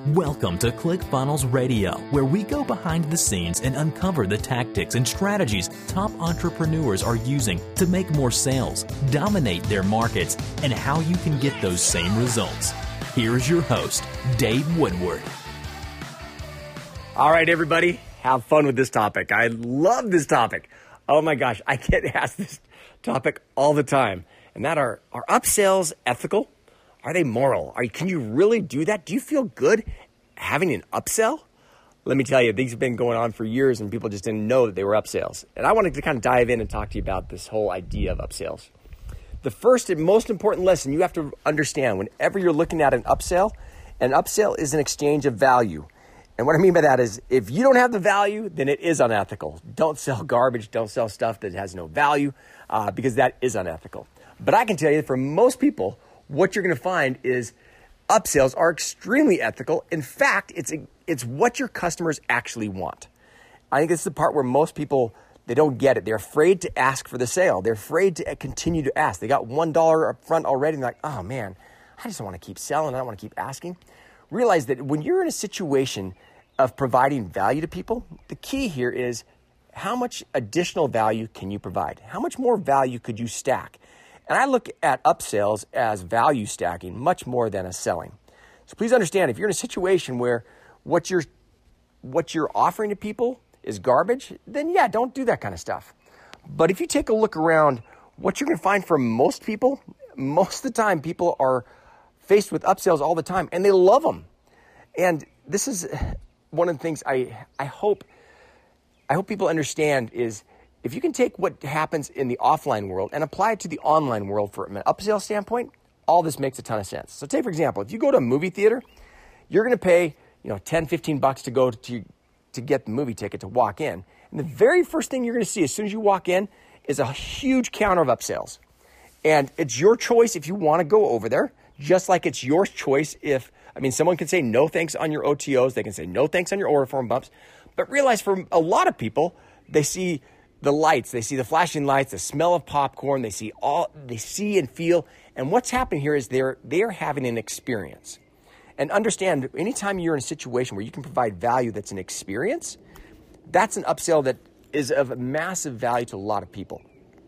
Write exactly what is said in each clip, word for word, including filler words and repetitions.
Welcome to ClickFunnels Radio, where we go behind the scenes and uncover the tactics and strategies top entrepreneurs are using to make more sales, dominate their markets, and how you can get those same results. Here's your host, Dave Woodward. All right, everybody, have fun with this topic. I love this topic. Oh my gosh, I get asked this topic all the time. And that are, are upsells ethical? Are they moral? Are, can you really do that? Do you feel good having an upsell? Let me tell you, these have been going on for years and people just didn't know that they were upsells. And I wanted to kind of dive in and talk to you about this whole idea of upsells. The first and most important lesson you have to understand whenever you're looking at an upsell, an upsell is an exchange of value. And what I mean by that is if you don't have the value, then it is unethical. Don't sell garbage. Don't sell stuff that has no value uh, because that is unethical. But I can tell you for most people, what you're going to find is upsells are extremely ethical. In fact, it's a, it's what your customers actually want. I think it's the part where most people, they don't get it. They're afraid to ask for the sale. They're afraid to continue to ask. They got one dollar up front already and they're like, oh man, I just don't want to keep selling. I don't want to keep asking. Realize that when you're in a situation of providing value to people, the key here is how much additional value can you provide? How much more value could you stack? And I look at upsells as value stacking much more than a selling. So please understand, if you're in a situation where what you're what you're offering to people is garbage, then yeah, don't do that kind of stuff. But if you take a look around, what you're going to find for most people, most of the time people are faced with upsells all the time and they love them. And this is one of the things I I hope I hope people understand is if you can take what happens in the offline world and apply it to the online world from an upsell standpoint, all this makes a ton of sense. So take, for example, if you go to a movie theater, you're going to pay, you know, ten, fifteen bucks to go to, to get the movie ticket to walk in. And the very first thing you're going to see as soon as you walk in is a huge counter of upsells. And it's your choice if you want to go over there, just like it's your choice if, I mean, someone can say no thanks on your O T Os. They can say no thanks on your order form bumps. But realize for a lot of people, they see the lights, they see the flashing lights, the smell of popcorn, they see all, they see and feel. And what's happening here is they're, they're having an experience. And understand, anytime you're in a situation where you can provide value that's an experience, that's an upsell that is of massive value to a lot of people.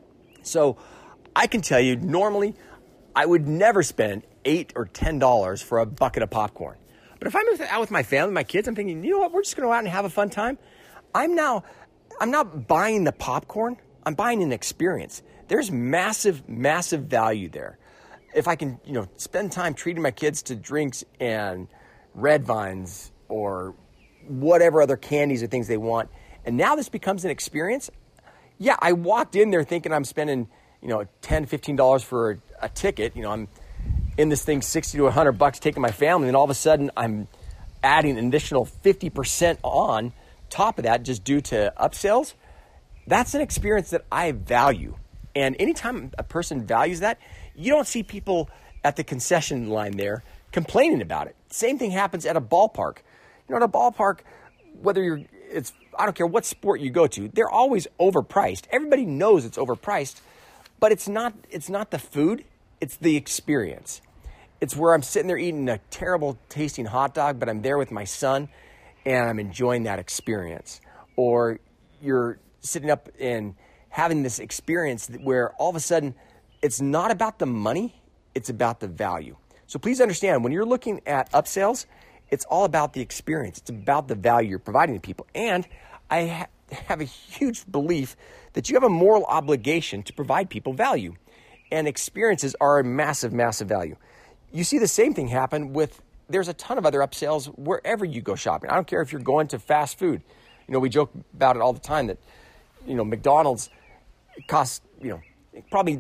So I can tell you, normally, I would never spend eight or ten dollars for a bucket of popcorn. But if I'm out with my family, my kids, I'm thinking, you know what, we're just going to go out and have a fun time. I'm now... I'm not buying the popcorn. I'm buying an experience. There's massive, massive value there. If I can, you know, spend time treating my kids to drinks and Red Vines or whatever other candies or things they want, and now this becomes an experience. Yeah, I walked in there thinking I'm spending, you know, ten, fifteen dollars for a, a ticket. You know, I'm in this thing sixty to a hundred bucks taking my family, and all of a sudden I'm adding an additional fifty percent on top of that just due to upsells. That's an experience that I value. And anytime a person values that, you don't see people at the concession line there complaining about it. Same thing happens at a ballpark. You know, at a ballpark, whether you're, it's, I don't care what sport you go to, they're always overpriced. Everybody knows it's overpriced, but it's not, it's not the food, it's the experience. It's where I'm sitting there eating a terrible tasting hot dog, but I'm there with my son and I'm enjoying that experience. Or you're sitting up and having this experience where all of a sudden it's not about the money, it's about the value. So please understand, when you're looking at upsells, it's all about the experience. It's about the value you're providing to people. And I ha- have a huge belief that you have a moral obligation to provide people value. And experiences are a massive, massive value. You see the same thing happen with there's a ton of other upsells wherever you go shopping. I don't care if you're going to fast food. You know, we joke about it all the time that, you know, McDonald's costs, you know, probably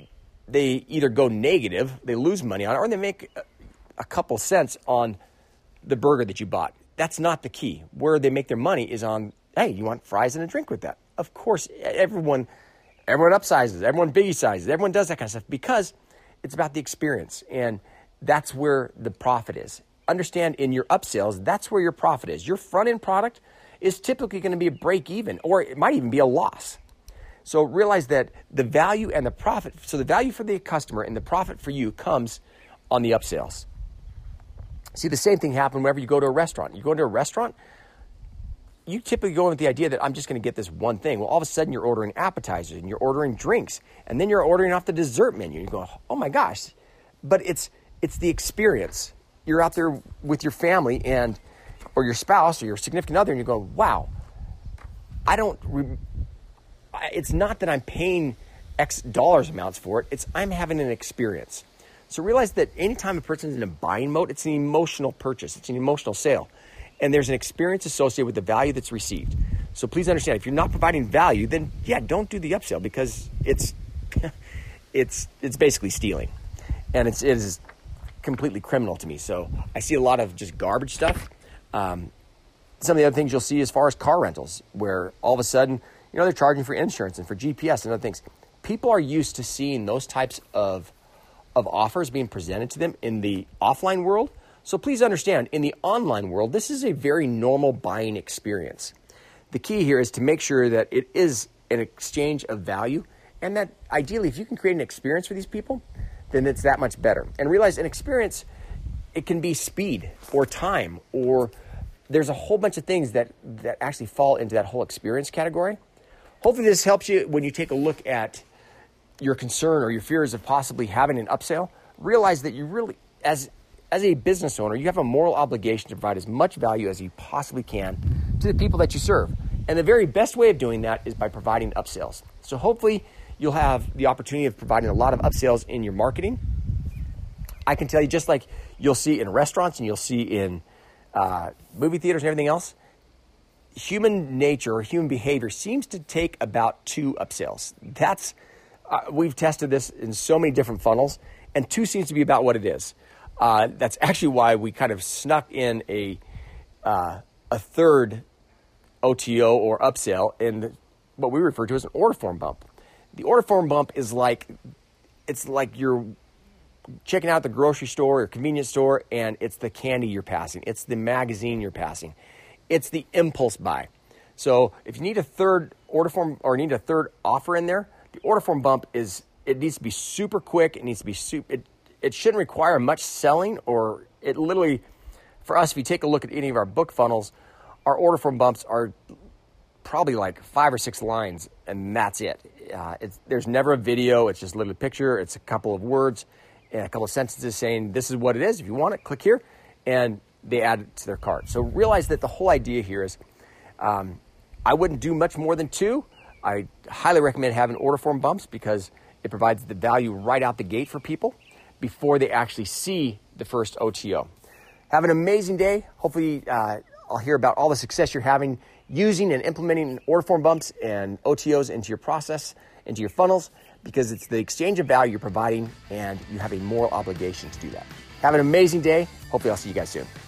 they either go negative, they lose money on it, or they make a, a couple cents on the burger that you bought. That's not the key. Where they make their money is on, hey, you want fries and a drink with that. Of course, everyone, everyone upsizes, everyone biggie sizes, everyone does that kind of stuff because it's about the experience. And that's where the profit is. Understand in your upsells, that's where your profit is. Your front-end product is typically going to be a break even, or it might even be a loss. So realize that the value and the profit, so the value for the customer and the profit for you comes on the upsells. See, the same thing happen whenever you go to a restaurant. You go into a restaurant, you typically go in with the idea that I'm just going to get this one thing. Well, all of a sudden you're ordering appetizers and you're ordering drinks, and then you're ordering off the dessert menu. You go, oh my gosh. But it's it's the experience. You're out there with your family and or your spouse or your significant other, and you go, wow, I don't, re- it's not that I'm paying X dollars amounts for it. It's I'm having an experience. So realize that anytime a person's in a buying mode, it's an emotional purchase. It's an emotional sale. And there's an experience associated with the value that's received. So please understand, if you're not providing value, then yeah, don't do the upsell because it's it's it's basically stealing. And it's, it is completely criminal to me. So I see a lot of just garbage stuff. Um, some of the other things you'll see as far as car rentals, where all of a sudden, you know, they're charging for insurance and for G P S and other things. People are used to seeing those types of of offers being presented to them in the offline world. So please understand, in the online world, this is a very normal buying experience. The key here is to make sure that it is an exchange of value, and that ideally, if you can create an experience for these people, then it's that much better. And realize an experience, it can be speed or time, or there's a whole bunch of things that, that actually fall into that whole experience category. Hopefully this helps you when you take a look at your concern or your fears of possibly having an upsell. Realize that you really, as as a business owner, you have a moral obligation to provide as much value as you possibly can to the people that you serve. And the very best way of doing that is by providing upsells. So hopefully you'll have the opportunity of providing a lot of upsells in your marketing. I can tell you, just like you'll see in restaurants and you'll see in uh, movie theaters and everything else, human nature or human behavior seems to take about two upsells. That's Uh, we've tested this in so many different funnels, and two seems to be about what it is. Uh, that's actually why we kind of snuck in a uh, a third O T O or upsell in what we refer to as an order form bump. The order form bump is like, it's like you're checking out the grocery store or convenience store, and it's the candy you're passing. It's the magazine you're passing. It's the impulse buy. So if you need a third order form or need a third offer in there, the order form bump is, it needs to be super quick. It needs to be super, it, it shouldn't require much selling, or it literally, for us, if you take a look at any of our book funnels, our order form bumps are probably like five or six lines, and that's it. Uh, it's, there's never a video. It's just literally a picture. It's a couple of words and a couple of sentences saying, this is what it is. If you want it, click here, and they add it to their cart. So realize that the whole idea here is, um, I wouldn't do much more than two. I highly recommend having order form bumps because it provides the value right out the gate for people before they actually see the first O T O. Have an amazing day. Hopefully uh, I'll hear about all the success you're having using and implementing order form bumps and O T Os into your process, into your funnels, because it's the exchange of value you're providing, and you have a moral obligation to do that. Have an amazing day. Hopefully I'll see you guys soon.